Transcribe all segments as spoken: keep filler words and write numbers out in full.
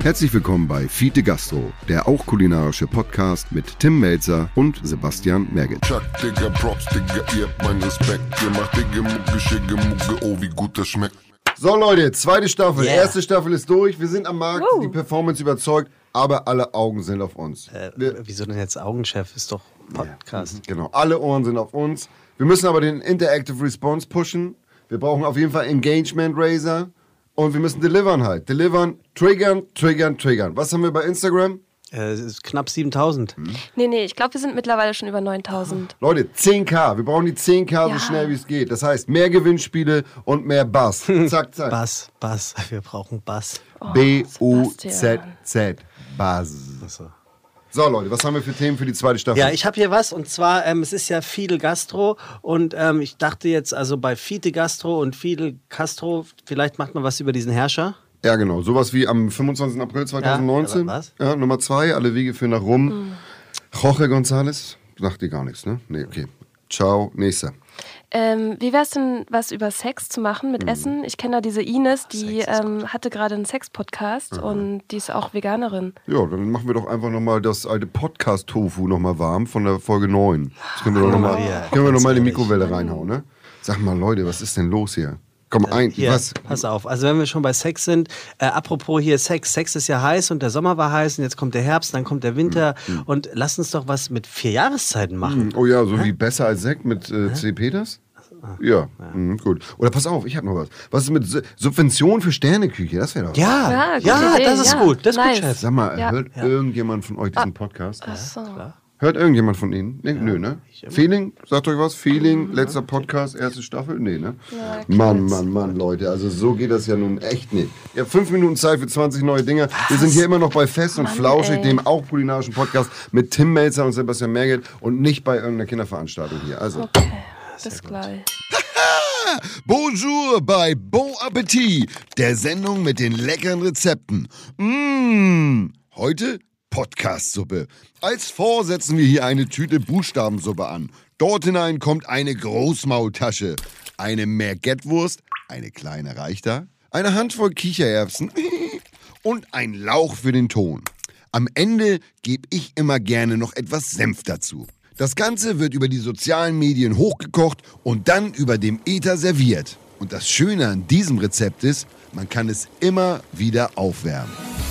Herzlich willkommen bei Fiete Gastro, der auch kulinarische Podcast mit Tim Melzer und Sebastian Merget. Chuck, Digga, Props, Digga, ihr habt meinen Respekt. Ihr macht Digga, Mucke, Schicke, Mucke, oh, wie gut das schmeckt. So Leute, zweite Staffel, Yeah. erste Staffel ist durch, wir sind am Markt, Woo. die Performance überzeugt, aber alle Augen sind auf uns. Äh, wir, wieso denn jetzt Augenchef? Ist doch Podcast. Ja, genau, alle Ohren sind auf uns. Wir müssen aber den Interactive Response pushen. Wir brauchen auf jeden Fall Engagement Raiser und wir müssen delivern halt. Delivern, triggern, triggern, triggern. Was haben wir bei Instagram? Äh, es ist knapp siebentausend. Mhm. Nee, nee, ich glaube, wir sind mittlerweile schon über neuntausend. Leute, zehn K. Wir brauchen die zehn K Ja. so schnell wie es geht. Das heißt, mehr Gewinnspiele und mehr Bass. Zack, zack. Bass, Bass. Wir brauchen Bass. B U Z Sebastian. Z. Bass. Achso. So Leute, was haben wir für Themen für die zweite Staffel? Ja, ich habe hier was und zwar, ähm, es ist ja Fidel Gastro und ähm, ich dachte jetzt, also bei Fiete Gastro und Fidel Castro, vielleicht macht man was über diesen Herrscher. Ja, genau. Sowas wie am fünfundzwanzigsten April zweitausendneunzehn. Ja, was? Ja, Nummer zwei, alle Wege führen nach Rom. Mhm. Jorge González. Sagt dir gar nichts, ne? Nee, okay. Ciao, nächster. Ähm, wie wär's denn, was über Sex zu machen mit Mhm. Essen? Ich kenne da diese Ines, die Sex ist ähm, hatte gerade einen Sex-Podcast und die ist auch Veganerin. Ja, dann machen wir doch einfach nochmal das alte Podcast-Tofu nochmal warm von der Folge neun. Das können wir doch nochmal Maria, noch ganz mal in die ehrlich. Mikrowelle reinhauen, ne? Sag mal, Leute, was ist denn los hier? Komm, ein, Hier, was? pass auf. Also wenn wir schon bei Sex sind, äh, apropos hier Sex. Sex ist ja heiß und der Sommer war heiß und jetzt kommt der Herbst, dann kommt der Winter und lass uns doch was mit vier Jahreszeiten machen. Oh ja, so wie Besser als Sekt mit äh, C. Peters? Ja, mhm, gut. Oder pass auf, ich hab noch was. Was ist mit Su- Subvention für Sterneküche? Das wäre doch... Ja, Ja, ja, gute Idee, das ist ja. gut. Das ist Nice. gut, Chef. Sag mal, Ja. hört irgendjemand von euch diesen Podcast? Ach so. Hört irgendjemand von Ihnen? Nee, nö, ne? Feeling? Sagt euch was? Feeling? Letzter Podcast, erste Staffel? Nee, ne? Mann, Mann, Mann, Leute. Also so geht das ja nun echt nicht. Ihr habt fünf Minuten Zeit für zwanzig neue Dinge. Wir sind hier immer noch bei Fest und Mann, Flauschig, ey. dem auch kulinarischen Podcast mit Tim Melzer und Sebastian Merget und nicht bei irgendeiner Kinderveranstaltung hier. Also. Okay, bis gleich. Bonjour bei Bon Appetit, der Sendung mit den leckeren Rezepten. Mmh, heute Podcastsuppe. Als Vor setzen wir hier eine Tüte Buchstabensuppe an. Dort hinein kommt eine Großmaultasche, eine Merguettewurst, eine kleine reicht da, eine Handvoll Kichererbsen und ein Lauch für den Ton. Am Ende gebe ich immer gerne noch etwas Senf dazu. Das Ganze wird über die sozialen Medien hochgekocht und dann über dem Äther serviert. Und das Schöne an diesem Rezept ist, man kann es immer wieder aufwärmen.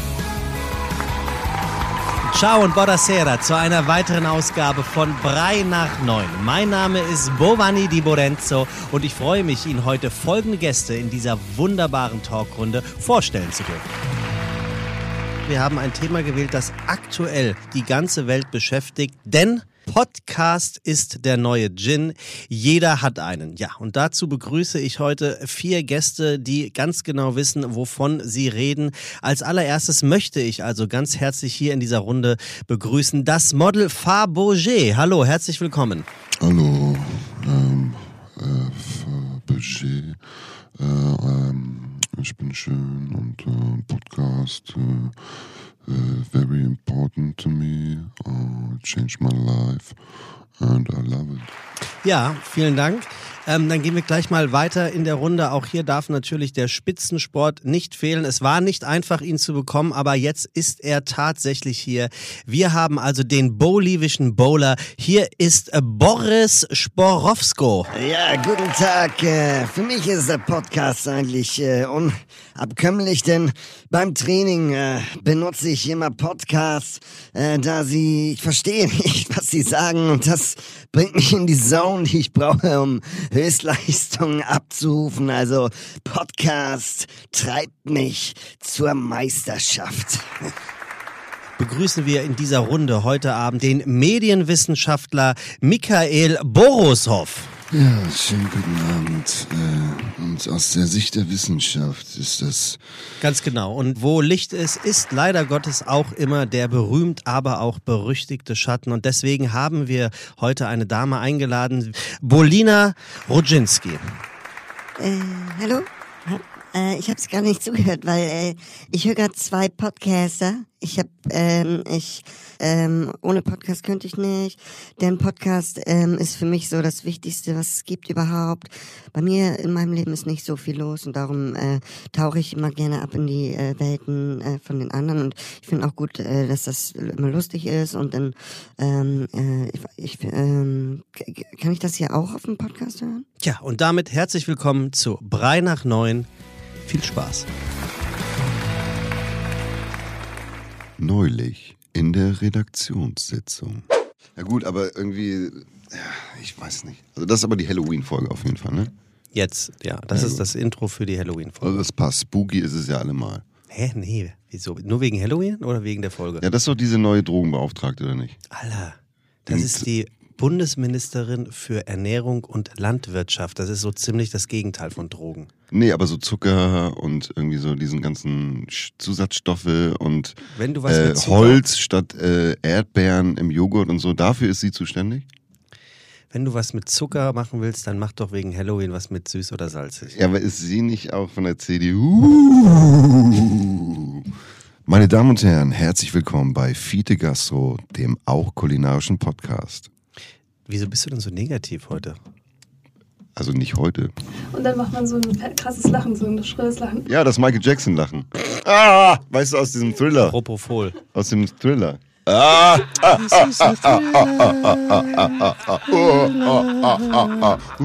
Ciao und buonasera zu einer weiteren Ausgabe von Brei nach neun. Mein Name ist Bovani Di Borenzo und ich freue mich, Ihnen heute folgende Gäste in dieser wunderbaren Talkrunde vorstellen zu dürfen. Wir haben ein Thema gewählt, das aktuell die ganze Welt beschäftigt, denn Podcast ist der neue Gin. Jeder hat einen. Ja, und dazu begrüße ich heute vier Gäste, die ganz genau wissen, wovon sie reden. Als allererstes möchte ich also ganz herzlich hier in dieser Runde begrüßen das Model Fabergé. Hallo, herzlich willkommen. Hallo, ähm, äh, Fabergé, äh, ähm, ich bin schön und äh, Podcast, äh, Uh, very important to me, uh, changed my life and I love it. Ja, vielen Dank. Ähm, dann gehen wir gleich mal weiter in der Runde. Auch hier darf natürlich der Spitzensport nicht fehlen. Es war nicht einfach, ihn zu bekommen, aber jetzt ist er tatsächlich hier. Wir haben also den bolivischen Bowler. Hier ist äh, Boris Sporowsko. Ja, guten Tag. Äh, Für mich ist der Podcast eigentlich äh, unabkömmlich, denn beim Training äh, benutze ich immer Podcasts, äh, da sie, ich verstehe nicht, was sie sagen und das bringt mich in die Zone, die ich brauche, um Höchstleistungen abzurufen. Also Podcast treibt mich zur Meisterschaft. Begrüßen wir in dieser Runde heute Abend den Medienwissenschaftler Michael Boroshoff. Ja, schönen guten Abend. Äh, und aus der Sicht der Wissenschaft ist das... Ganz genau. Und wo Licht ist, ist leider Gottes auch immer der berühmt, aber auch berüchtigte Schatten. Und deswegen haben wir heute eine Dame eingeladen, Bolina Rodzinski. Äh, hallo? Äh, ich habe es gar nicht zugehört, weil äh, ich höre gerade zwei Podcaster. Ich habe, ähm, ich, ähm, ohne Podcast könnte ich nicht, denn Podcast ähm, ist für mich so das Wichtigste, was es gibt überhaupt. Bei mir in meinem Leben ist nicht so viel los und darum äh, tauche ich immer gerne ab in die äh, Welten äh, von den anderen und ich finde auch gut, äh, dass das immer lustig ist und dann, ähm, äh, ich, ich ähm, kann ich das hier auch auf dem Podcast hören? Tja, und damit herzlich willkommen zu Brei nach neun. Viel Spaß. Neulich in der Redaktionssitzung. Ja gut, aber irgendwie, ja, ich weiß nicht. Also das ist aber die Halloween-Folge auf jeden Fall, ne? Jetzt, ja, das Ja, ist gut. das Intro für die Halloween-Folge. Also das passt. Spooky ist es ja allemal. Hä, nee, wieso? Nur wegen Halloween oder wegen der Folge? Ja, das ist doch diese neue Drogenbeauftragte, oder nicht? Alter, das Und- ist die Bundesministerin für Ernährung und Landwirtschaft. Das ist so ziemlich das Gegenteil von Drogen. Nee, aber so Zucker und irgendwie so diesen ganzen Sch- Zusatzstoffe und Wenn du was äh, mit Zucker, Holz statt äh, Erdbeeren im Joghurt und so, dafür ist sie zuständig? wenn du was mit Zucker machen willst, dann mach doch wegen Halloween was mit süß oder salzig. Ja, aber ist sie nicht auch von der C D U? Meine Damen und Herren, herzlich willkommen bei Fiete Gastro, dem auch kulinarischen Podcast. Wieso bist du denn so negativ heute? Also nicht heute. Und dann macht man so ein krasses Lachen, so ein schrilles Lachen. Ja, das Michael Jackson Lachen. Ah, weißt du, aus diesem Thriller. Propofol. Aus dem Thriller. Ah, ah, ah, ah, ah, ah, ah, ah, ah, ah, oh, ah, ah, ah, ah.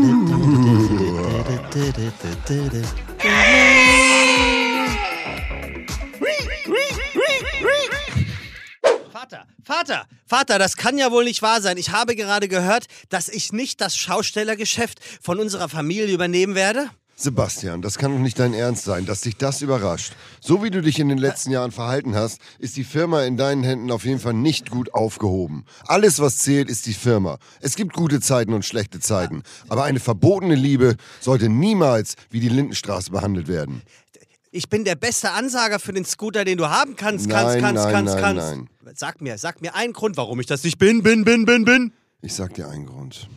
Vater, Vater, Vater, das kann ja wohl nicht wahr sein. Ich habe gerade gehört, dass ich nicht das Schaustellergeschäft von unserer Familie übernehmen werde. Sebastian, das kann doch nicht dein Ernst sein, dass dich das überrascht. So wie du dich in den letzten Jahren verhalten hast, ist die Firma in deinen Händen auf jeden Fall nicht gut aufgehoben. Alles, was zählt, ist die Firma. Es gibt gute Zeiten und schlechte Zeiten. Aber eine verbotene Liebe sollte niemals wie die Lindenstraße behandelt werden. Ich bin der beste Ansager für den Scooter, den du haben kannst, Nein, kannst, kannst, nein, kannst, nein, kannst. nein. Sag mir, sag mir einen Grund, warum ich das nicht bin, bin, bin, bin, bin. Ich sag dir einen Grund.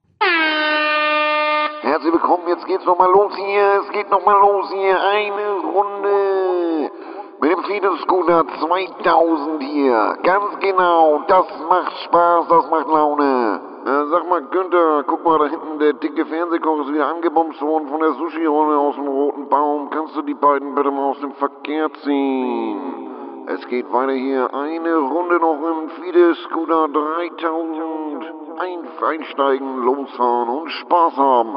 Herzlich willkommen, jetzt geht's nochmal los hier, es geht nochmal los hier, eine Runde mit dem Fiete-Scooter zweitausend hier, ganz genau, das macht Spaß, das macht Laune. Äh, sag mal, Günther, guck mal, da hinten, der dicke Fernsehkoch ist wieder angebumst worden von der Sushi-Rolle aus dem Roten Baum, kannst du die beiden bitte mal aus dem Verkehr ziehen? Es geht weiter hier, eine Runde noch im Fiete-Scooter dreitausend. Ein, einsteigen, losfahren und Spaß haben.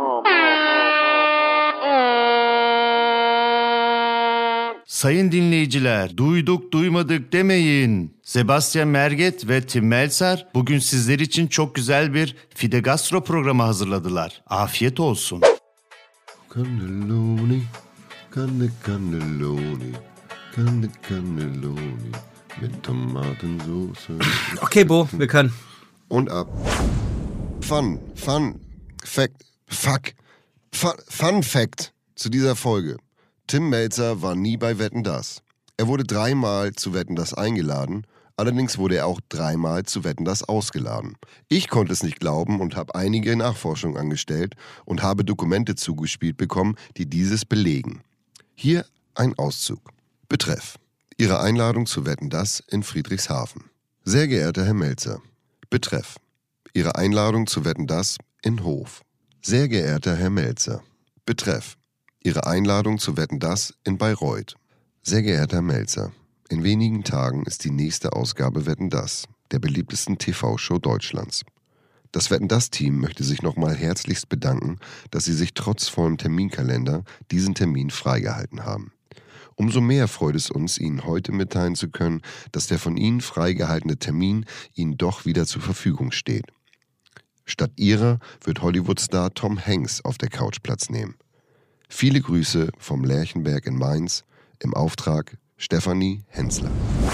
Sayın dinleyiciler, duyduk duymadık demeyin. Sebastian Merget ve Tim Melzer bugün sizler için çok güzel bir Fide Gastro programı hazırladılar. Afiyet olsun. Cannelloni, canne cannelloni, canne cannelloni mit Tomatensauce. Okay, Bo, wir können. Und ab. Fun, Fun, Fact, Fuck, Fun, Fun Fact zu dieser Folge. Tim Melzer war nie bei Wetten, dass. Er wurde dreimal zu Wetten, dass eingeladen, allerdings wurde er auch dreimal zu Wetten, dass ausgeladen. Ich konnte es nicht glauben und habe einige Nachforschungen angestellt und habe Dokumente zugespielt bekommen, die dieses belegen. Hier ein Auszug. Betreff: Ihre Einladung zu Wetten, dass in Friedrichshafen. Sehr geehrter Herr Melzer. Betreff: Ihre Einladung zu Wetten, dass in Hof. Sehr geehrter Herr Melzer. Betreff: Ihre Einladung zu Wetten, dass in Bayreuth. Sehr geehrter Herr Melzer, in wenigen Tagen ist die nächste Ausgabe Wetten, dass, der beliebtesten T V-Show Deutschlands. Das Wetten, dass-Team möchte sich nochmal herzlichst bedanken, dass Sie sich trotz vollem Terminkalender diesen Termin freigehalten haben. Umso mehr freut es uns, Ihnen heute mitteilen zu können, dass der von Ihnen freigehaltene Termin Ihnen doch wieder zur Verfügung steht. Statt Ihrer wird Hollywood-Star Tom Hanks auf der Couch Platz nehmen. Viele Grüße vom Lerchenberg in Mainz, im Auftrag Stefanie Hensler.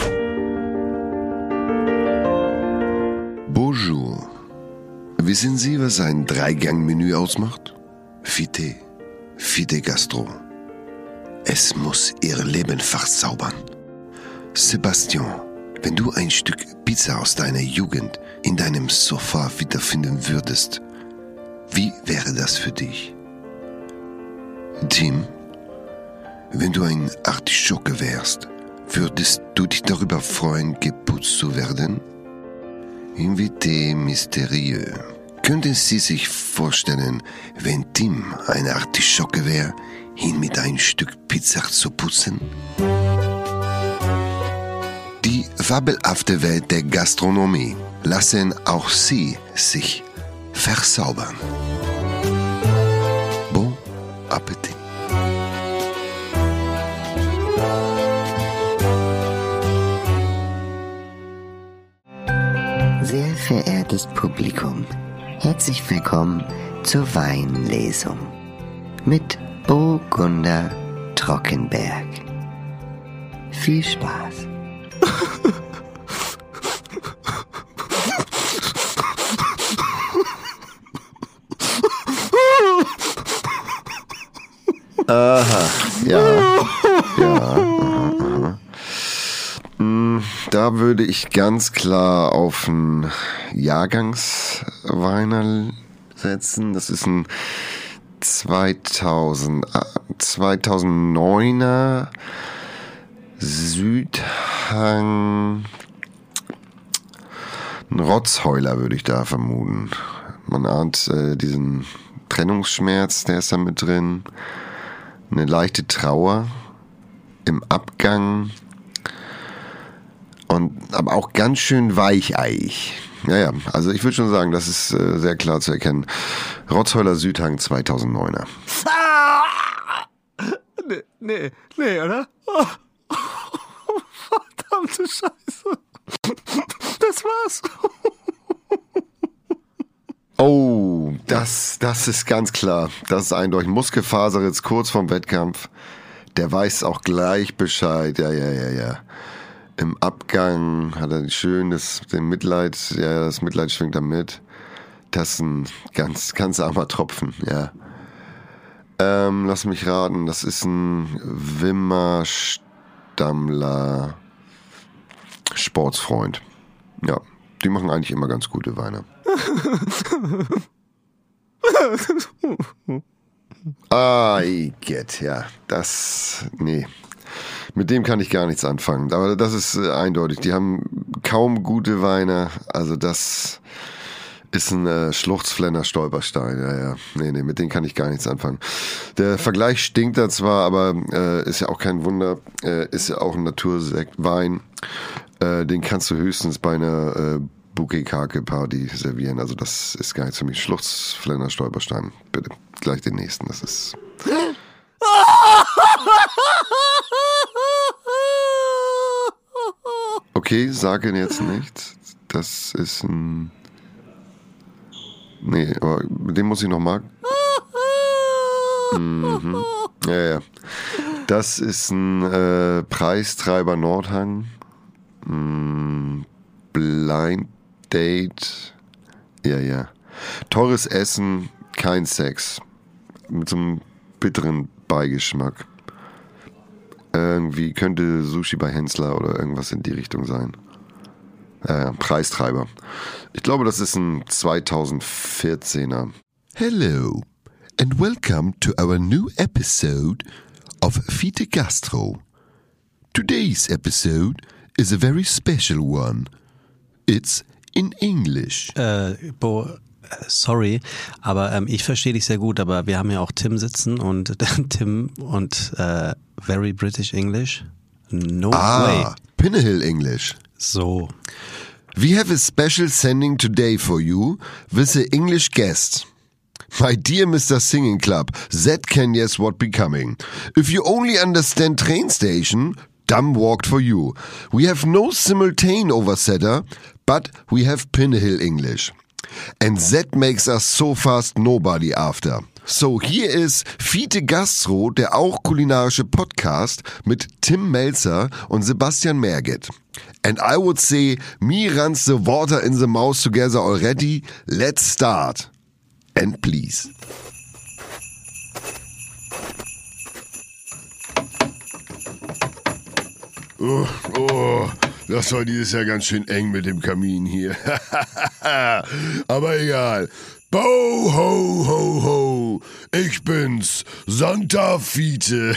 Bonjour. Wissen Sie, was ein Dreigang-Menü ausmacht? Fiete, Fiete Gastro. Es muss Ihr Leben verzaubern. Sebastian, wenn du ein Stück Pizza aus deiner Jugend in deinem Sofa wiederfinden würdest, wie wäre das für dich? Tim, wenn du ein Artischocke wärst, würdest du dich darüber freuen, geputzt zu werden? Invité mystérieux. Könnten Sie sich vorstellen, wenn Tim eine Artischocke wäre, ihn mit ein Stück Pizza zu putzen? Die fabelhafte Welt der Gastronomie lassen auch Sie sich verzaubern. Bon Appetit. Sehr verehrtes Publikum, herzlich willkommen zur Weinlesung mit Burgunder Trockenberg. Viel Spaß. Aha, ja, ja, aha, aha. Da würde ich ganz klar auf einen Jahrgangsweiner setzen. Das ist ein zweitausend, zweitausenddneuner Südhang, ein Rotzheuler würde ich da vermuten. Man ahnt äh, diesen Trennungsschmerz, der ist da mit drin. Eine leichte Trauer im Abgang und aber auch ganz schön weicheig. Ja, ja, also ich würde schon sagen, das ist äh, sehr klar zu erkennen. Rotzheuler Südhang zweitausenddneuner. Nee, nee, nee, oder? Oh, oh, verdammte Scheiße. Das war's. Oh, das, das ist ganz klar. Das ist eindeutig. Muskelfaserritz kurz vorm Wettkampf. Der weiß auch gleich Bescheid. Ja, ja, ja, ja. Im Abgang hat er schön das, den Mitleid, ja, das Mitleid schwingt da mit. Das ist ein ganz, ganz armer Tropfen, ja. Ähm, lass mich raten, das ist ein Wimmer Stammler Sportsfreund. Ja, die machen eigentlich immer ganz gute Weine. Ah, I get, ja. Das, nee. Mit dem kann ich gar nichts anfangen. Aber das ist äh, eindeutig. Die haben kaum gute Weine. Also das ist ein äh, Schluchzflenner Stolperstein. Ja, ja. Nee, nee, mit denen kann ich gar nichts anfangen. Der Vergleich stinkt da zwar, aber äh, ist ja auch kein Wunder. Äh, ist ja auch ein Naturwein. Äh, den kannst du höchstens bei einer äh, Bouquet-Kake-Party servieren. Also das ist gar nichts für mich. Schluchzflenner Stolperstein. Bitte. Gleich den nächsten. Das ist... Okay, sage jetzt nichts. Das ist ein... Nee, aber mit dem muss ich noch mal... Mhm. Ja, ja. Das ist ein äh, Preistreiber Nordhang. Mm, Blind Date. Ja, ja. Teures Essen, kein Sex. Mit so einem bitteren Beigeschmack. Irgendwie könnte Sushi bei Hensler oder irgendwas in die Richtung sein. Äh, Preistreiber. Ich glaube, das ist ein zweitausendvierzehner. Hello and welcome to our new episode of Fide Gastro. Today's episode is a very special one. It's in English. Äh, Bo, sorry, aber ähm, ich verstehe dich sehr gut, aber wir haben ja auch Tim sitzen und Tim und äh, very British English. No ah, way. Pinnahill English. So. We have a special sending today for you with an English guest. My dear Mister Singing Club, that can guess what becoming. If you only understand train station, dumb walked for you. We have no simultane oversetter, but we have Pinnahill English. And that makes us so fast nobody after. So here is Fide Gastro, der auch kulinarische Podcast mit Tim Melzer und Sebastian Merget. And I would say, me runs the water in the mouth together already. Let's start. And please. Oh, oh, das war dieses Jahr ganz schön eng mit dem Kamin hier. Aber egal. Bo, ho, ho, ho, ich bin's, Santa Fiete.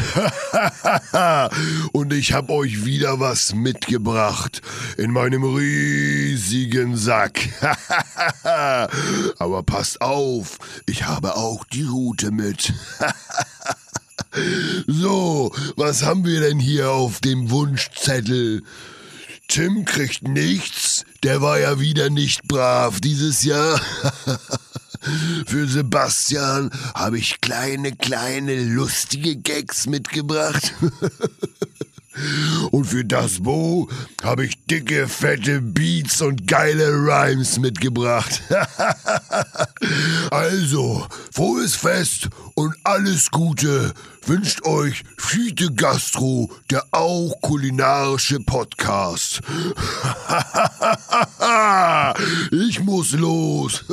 Und ich hab euch wieder was mitgebracht in meinem riesigen Sack. Aber passt auf, ich habe auch die Rute mit. So, was haben wir denn hier auf dem Wunschzettel? Tim kriegt nichts, der war ja wieder nicht brav dieses Jahr. Für Sebastian habe ich kleine, kleine, lustige Gags mitgebracht. Und für das Bo habe ich dicke, fette Beats und geile Rhymes mitgebracht. Also, frohes Fest und alles Gute wünscht euch Fiete Gastro, der auch kulinarische Podcast. Ich muss los.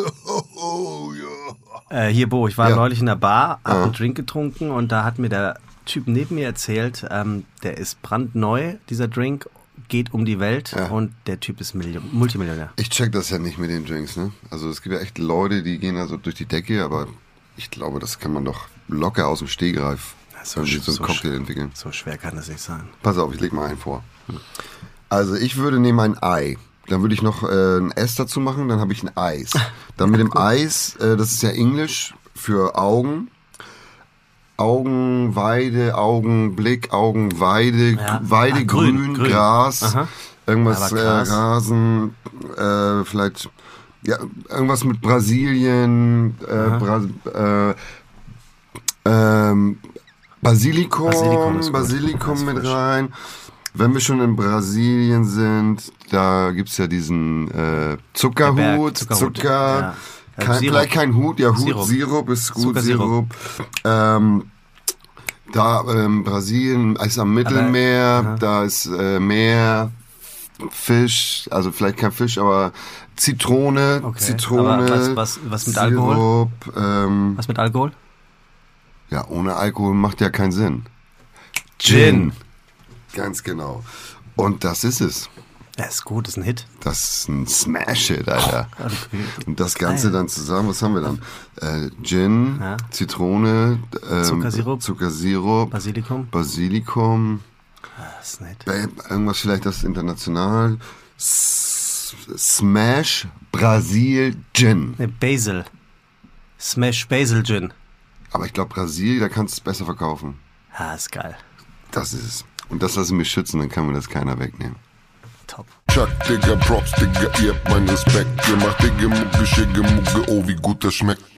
Äh, hier, Bo, ich war Ja. neulich in der Bar, hab Ja. einen Drink getrunken und da hat mir der Typ neben mir erzählt, ähm, der ist brandneu, dieser Drink, geht um die Welt Ja. und der Typ ist Million- Multimillionär. Ich check das ja nicht mit den Drinks, ne? Also es gibt ja echt Leute, die gehen da so durch die Decke, aber ich glaube, das kann man doch locker aus dem Stegreif So so, sch- so einen so Cocktail sch- entwickeln. So schwer kann das nicht sein. Pass auf, ich leg mal einen vor. Also ich würde nehmen ein Ei. Dann würde ich noch äh, ein S dazu machen, dann habe ich ein Eis. Dann mit dem Eis, äh, das ist ja Englisch für Augen. Augenweide, Augenblick, Augenweide, Ja. Weide, Ah, grün, grün, grün. Gras, Aha. irgendwas, Aber äh, Gras. Rasen, äh, vielleicht, ja, irgendwas mit Brasilien, äh, Bra äh, ähm, Basilikum, Basilikum ist gut. Basilikum Das ist mit frisch. rein. Wenn wir schon in Brasilien sind, da gibt's ja diesen äh, Zuckerhut, Der Berg, Zuckerhut, Zucker, ja. Äh, kein, Sirup. vielleicht kein Hut, ja Hut, Sirup. Sirup, ist gut, Zuckersirup. Sirup. Ähm, da ähm, Brasilien ist am Mittelmeer, aha. da ist äh, Meer, Fisch, also vielleicht kein Fisch, aber Zitrone, Okay. Zitrone, Aber was- was- was mit Alkohol? Sirup, ähm, Was mit Alkohol? ja, ohne Alkohol macht ja keinen Sinn. Gin. Ganz genau. Und das ist es. Ja, ist gut, ist ein Hit. Das ist ein Smash-Hit, Alter. Okay. Und das Ganze dann zusammen, was haben wir dann? Äh, Gin, Ja. Zitrone, ähm, Zuckersirup. Zuckersirup, Basilikum. Basilikum, Das ist nett. äh, irgendwas vielleicht das international. S Smash Brasil Gin. Ne, Basil. Smash Basil Gin. Aber ich glaube Brasil, da kannst du es besser verkaufen. Ah, ist geil. Das ist es. Und das lassen wir schützen, dann kann mir das keiner wegnehmen. Top. Chuck, Digga, Props, Digga, ihr habt meinen Respekt. Ihr macht Digga, Mucke, Schicke, Mucke, oh, wie gut das schmeckt.